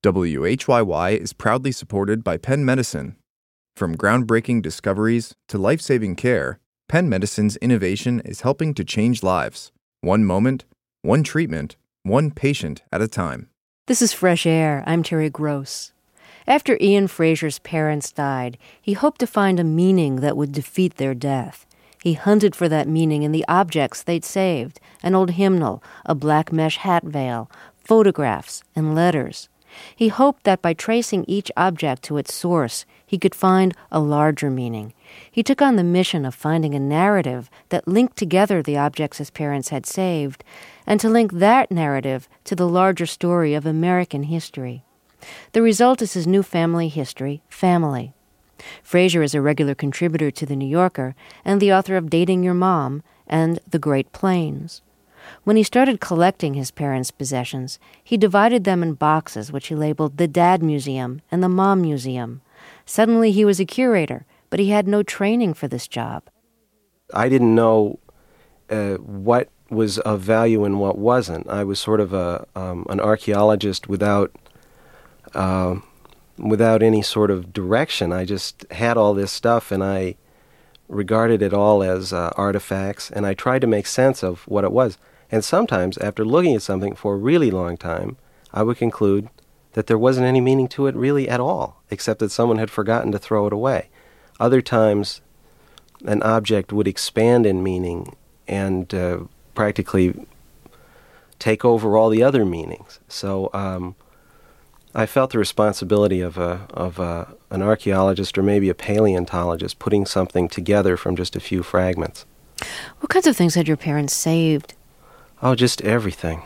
WHYY is proudly supported by Penn Medicine. From groundbreaking discoveries to life-saving care, Penn Medicine's innovation is helping to change lives. One moment, one treatment, one patient at a time. This is Fresh Air. I'm Terry Gross. After Ian Fraser's parents died, he hoped to find a meaning that would defeat their death. He hunted for that meaning in the objects they'd saved, an old hymnal, a black mesh hat veil, photographs, and letters. He hoped that by tracing each object to its source, he could find a larger meaning. He took on the mission of finding a narrative that linked together the objects his parents had saved, and to link that narrative to the larger story of American history. The result is his new family history, Family. Fraser is a regular contributor to The New Yorker and the author of Dating Your Mom and The Great Plains. When he started collecting his parents' possessions, he divided them in boxes which he labeled the Dad Museum and the Mom Museum. Suddenly he was a curator, but he had no training for this job. I didn't know what was of value and what wasn't. I was sort of an archaeologist without any sort of direction. I just had all this stuff, and I regarded it all as artifacts, and I tried to make sense of what it was. And sometimes, after looking at something for a really long time, I would conclude that there wasn't any meaning to it really at all, except that someone had forgotten to throw it away. Other times, an object would expand in meaning and practically take over all the other meanings. So I felt the responsibility of an archaeologist or maybe a paleontologist putting something together from just a few fragments. What kinds of things had your parents saved? Oh, just everything.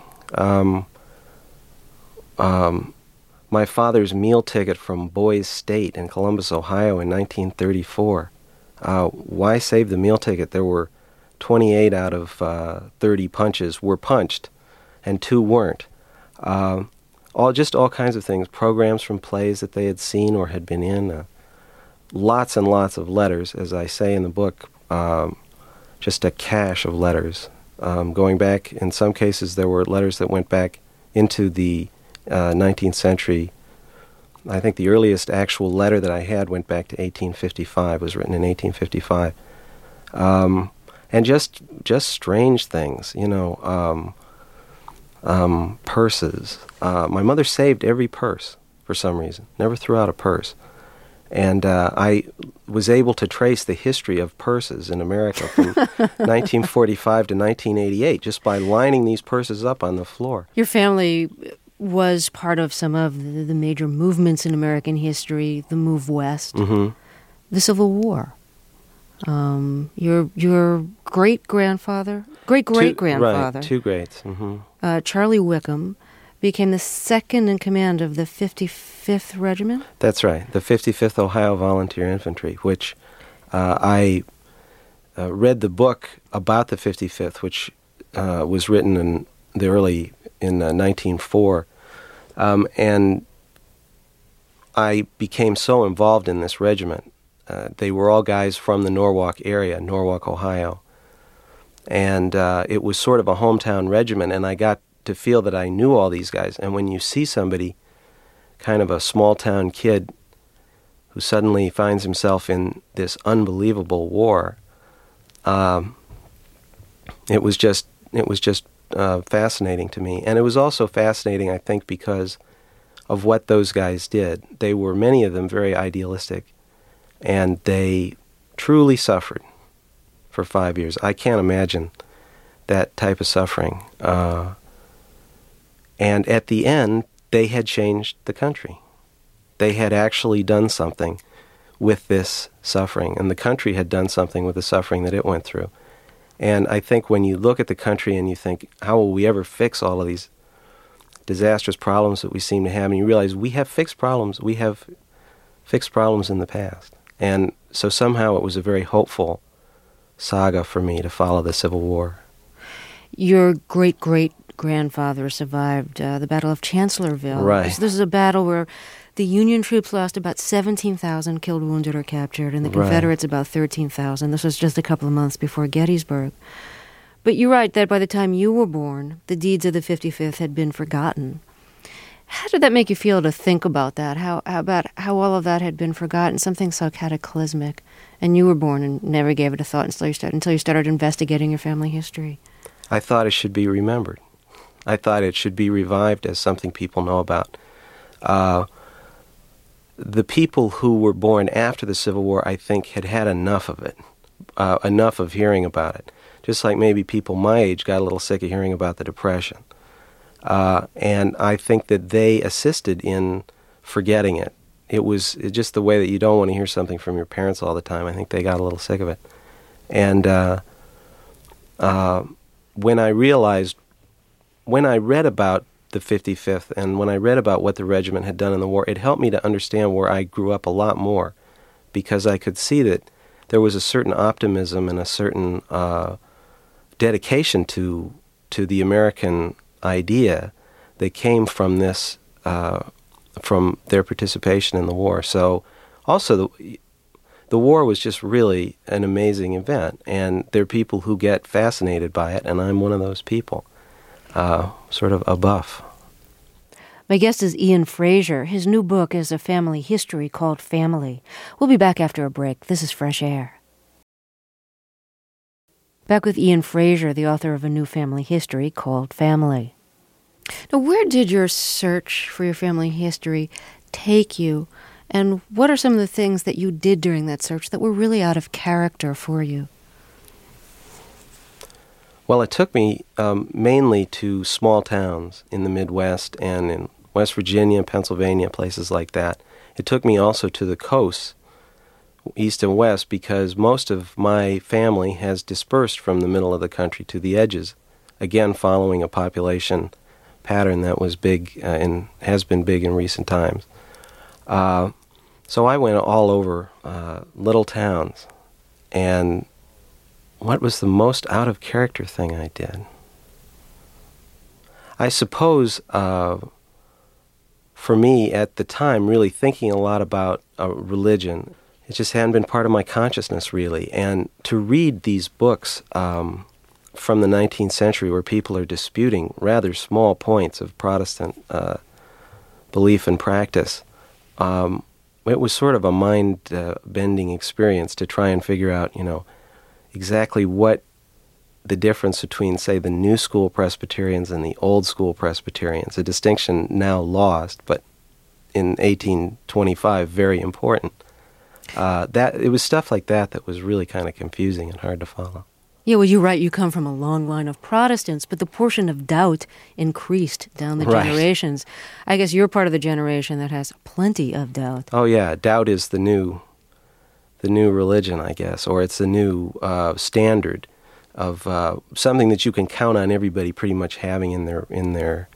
My father's meal ticket from Boys State in Columbus, Ohio in 1934. Why save the meal ticket? There were 28 out of 30 punches were punched, and 2 weren't. All kinds of things, programs from plays that they had seen or had been in, lots and lots of letters, as I say in the book, just a cache of letters. Going back, in some cases, there were letters that went back into the 19th century. I think the earliest actual letter that I had went back to 1855, was written in 1855. And just strange things, purses. My mother saved every purse for some reason, never threw out a purse. And I was able to trace the history of purses in America from 1945 to 1988 just by lining these purses up on the floor. Your family was part of some of the major movements in American history, the move west, the Civil War. Your great-grandfather, great-great-grandfather. Right, 2 greats. Charlie Wickham became the second in command of the 55th Regiment? That's right, the 55th Ohio Volunteer Infantry, which I read the book about the 55th, which was written in 1904, and I became so involved in this regiment. They were all guys from the Norwalk area, Norwalk, Ohio, and it was sort of a hometown regiment, and I got to feel that I knew all these guys. And when you see somebody, kind of a small-town kid, who suddenly finds himself in this unbelievable war, it was just fascinating to me. And it was also fascinating, I think, because of what those guys did. They were, many of them, very idealistic, and they truly suffered for 5 years. I can't imagine that type of suffering. And at the end, they had changed the country. They had actually done something with this suffering, and the country had done something with the suffering that it went through. And I think when you look at the country and you think, how will we ever fix all of these disastrous problems that we seem to have, and you realize we have fixed problems. We have fixed problems in the past. And so somehow it was a very hopeful saga for me to follow the Civil War. Your great-great-grandfather survived the Battle of Chancellorsville. Right. So this is a battle where the Union troops lost about 17,000 killed, wounded, or captured, and the Confederates about 13,000. This was just a couple of months before Gettysburg. But you're right that by the time you were born, the deeds of the 55th had been forgotten. How did that make you feel to think about that? How about how all of that had been forgotten, something so cataclysmic, and you were born and never gave it a thought until you started investigating your family history? I thought it should be remembered. I thought it should be revived as something people know about. The people who were born after the Civil War, I think, had had enough of it, enough of hearing about it. Just like maybe people my age got a little sick of hearing about the Depression. And I think that they assisted in forgetting it. It was just the way that you don't want to hear something from your parents all the time. I think they got a little sick of it. And when I read about the 55th and when I read about what the regiment had done in the war, it helped me to understand where I grew up a lot more, because I could see that there was a certain optimism and a certain dedication to the American idea that came from this, from their participation in the war. So also the war was just really an amazing event, and there are people who get fascinated by it, and I'm one of those people, sort of a buff. My guest is Ian Fraser. His new book is a family history called Family. We'll be back after a break. This is Fresh Air. Back with Ian Fraser, the author of a new family history called Family. Now, where did your search for your family history take you, and what are some of the things that you did during that search that were really out of character for you? Well, it took me mainly to small towns in the Midwest and in West Virginia, Pennsylvania, places like that. It took me also to the coast, east and west, because most of my family has dispersed from the middle of the country to the edges, again following a population pattern that was big and has been big in recent times. So I went all over little towns, and what was the most out-of-character thing I did? I suppose, for me at the time, really thinking a lot about religion, it just hadn't been part of my consciousness, really. And to read these books from the 19th century where people are disputing rather small points of Protestant belief and practice, it was sort of a mind-bending experience to try and figure out, exactly what the difference between, say, the New School Presbyterians and the Old School Presbyterians, a distinction now lost, but in 1825 very important. That it was stuff like that was really kind of confusing and hard to follow. Yeah, well, you're right. You come from a long line of Protestants, but the portion of doubt increased down the generations. I guess you're part of the generation that has plenty of doubt. Oh, yeah. Doubt is the new religion, I guess, or it's the new standard of something that you can count on everybody pretty much having in their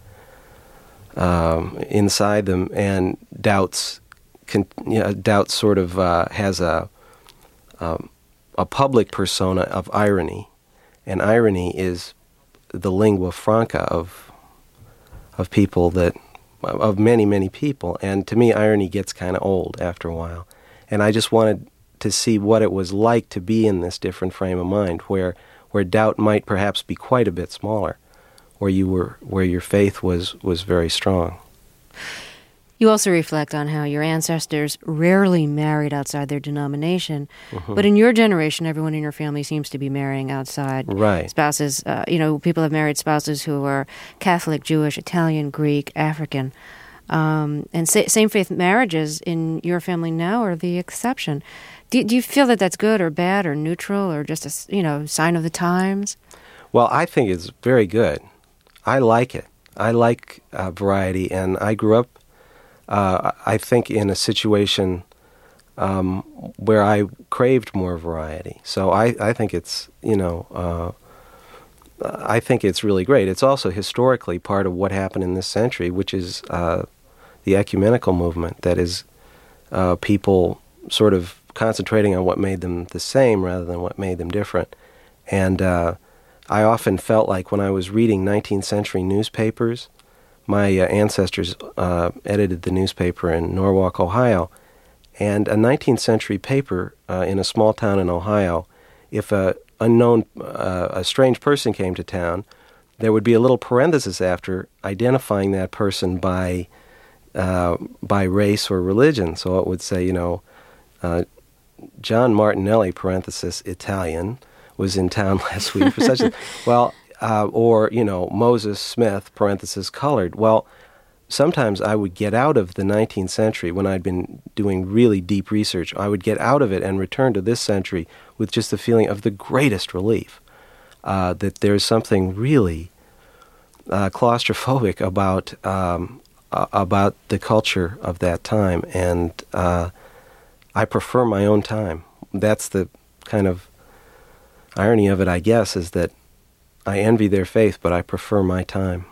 inside them. And doubt sort of has a public persona of irony, and irony is the lingua franca of people of many people. And to me, irony gets kind of old after a while, and I just wanted to see what it was like to be in this different frame of mind, where doubt might perhaps be quite a bit smaller, where your faith was very strong. You also reflect on how your ancestors rarely married outside their denomination, but in your generation, everyone in your family seems to be marrying outside. Right. Spouses, people have married spouses who are Catholic, Jewish, Italian, Greek, African. And same-faith marriages in your family now are the exception. Do you feel that that's good or bad or neutral or just a sign of the times? Well, I think it's very good. I like it. I like variety, and I grew up, I think, in a situation where I craved more variety. So I think it's, I think it's really great. It's also historically part of what happened in this century, which is the ecumenical movement, that is people sort of concentrating on what made them the same rather than what made them different. And I often felt like when I was reading 19th century newspapers, my ancestors edited the newspaper in Norwalk, Ohio, and a 19th century paper in a small town in Ohio, if a strange person came to town, there would be a little parenthesis after identifying that person by by race or religion. So it would say, John Martinelli, parenthesis, Italian, was in town last week for such a... Well, or, Moses Smith, parenthesis, colored. Well, sometimes I would get out of the 19th century when I'd been doing really deep research. I would get out of it and return to this century with just the feeling of the greatest relief, that there's something really claustrophobic about the culture of that time, and I prefer my own time. That's the kind of irony of it, I guess, is that I envy their faith, but I prefer my time.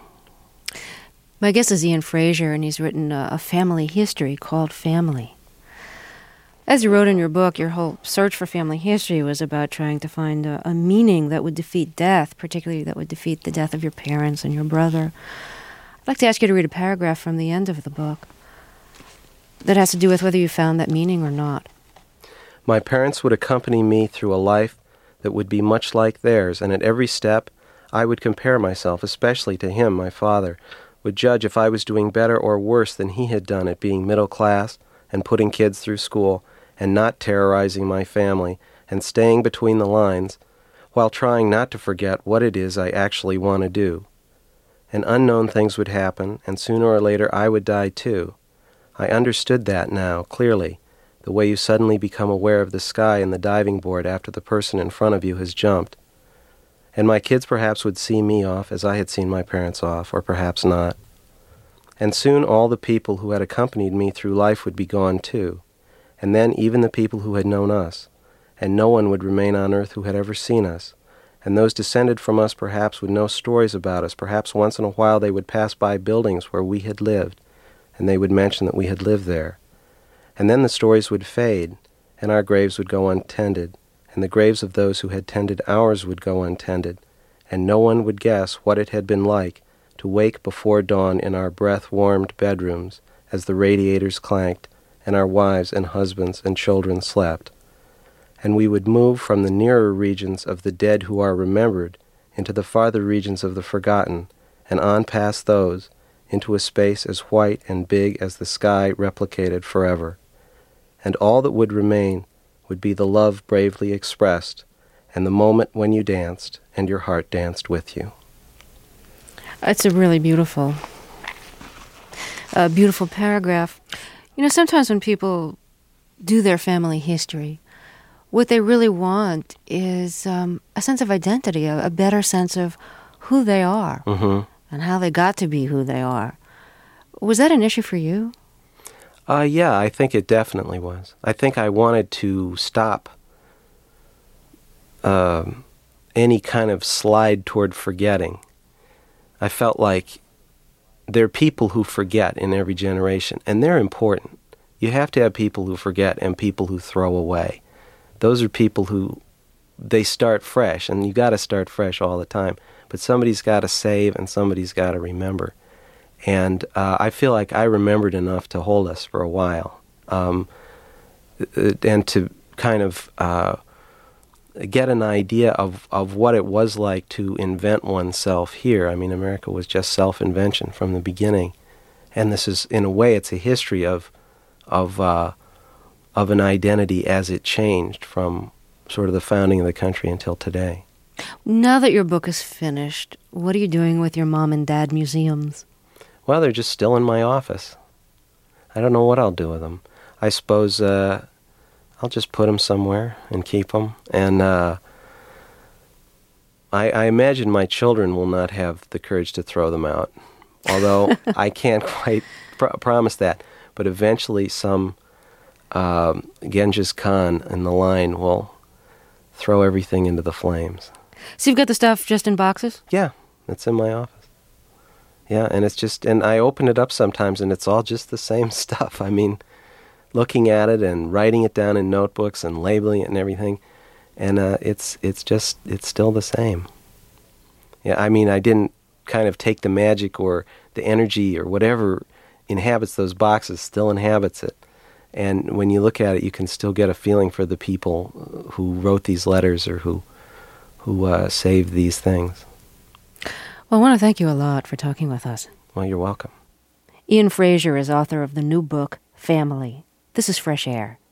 My guest is Ian Fraser, and he's written a family history called Family. As you wrote in your book, your whole search for family history was about trying to find a meaning that would defeat death, particularly that would defeat the death of your parents and your brother. I'd like to ask you to read a paragraph from the end of the book that has to do with whether you found that meaning or not. My parents would accompany me through a life that would be much like theirs, and at every step I would compare myself, especially to him, my father, would judge if I was doing better or worse than he had done at being middle class and putting kids through school and not terrorizing my family and staying between the lines while trying not to forget what it is I actually want to do. And unknown things would happen, and sooner or later I would die too. I understood that now, clearly, the way you suddenly become aware of the sky and the diving board after the person in front of you has jumped. And my kids perhaps would see me off as I had seen my parents off, or perhaps not. And soon all the people who had accompanied me through life would be gone too, and then even the people who had known us, and no one would remain on earth who had ever seen us, and those descended from us perhaps would know stories about us, perhaps once in a while they would pass by buildings where we had lived, and they would mention that we had lived there. And then the stories would fade, and our graves would go untended, and the graves of those who had tended ours would go untended, and no one would guess what it had been like to wake before dawn in our breath-warmed bedrooms as the radiators clanked and our wives and husbands and children slept. And we would move from the nearer regions of the dead who are remembered into the farther regions of the forgotten, and on past those, into a space as white and big as the sky replicated forever. And all that would remain would be the love bravely expressed, and the moment when you danced, and your heart danced with you. It's a really beautiful paragraph. Sometimes when people do their family history, what they really want is a sense of identity, a better sense of who they are, and how they got to be who they are. Was that an issue for you? Yeah, I think it definitely was. I think I wanted to stop any kind of slide toward forgetting. I felt like there are people who forget in every generation, and they're important. You have to have people who forget and people who throw away. Those are people who, they start fresh, and you got to start fresh all the time. But somebody's got to save and somebody's got to remember. And I feel like I remembered enough to hold us for a while, and to kind of get an idea of what it was like to invent oneself here. I mean, America was just self-invention from the beginning. And this is, in a way, it's a history of an identity as it changed from sort of the founding of the country until today. Now that your book is finished, what are you doing with your mom and dad museums? Well, they're just still in my office. I don't know what I'll do with them. I suppose I'll just put them somewhere and keep them. And I imagine my children will not have the courage to throw them out, although I can't quite promise that. But eventually some Genghis Khan in the line will throw everything into the flames. So you've got the stuff just in boxes? Yeah, it's in my office. Yeah, and it's just, and I open it up sometimes and it's all just the same stuff. I mean, looking at it and writing it down in notebooks and labeling it and everything, and it's still the same. Yeah, I mean, I didn't kind of take the magic or the energy or whatever inhabits those boxes, still inhabits it. And when you look at it, you can still get a feeling for the people who wrote these letters or who saved these things. Well, I want to thank you a lot for talking with us. Well, you're welcome. Ian Frazier is author of the new book, Family. This is Fresh Air.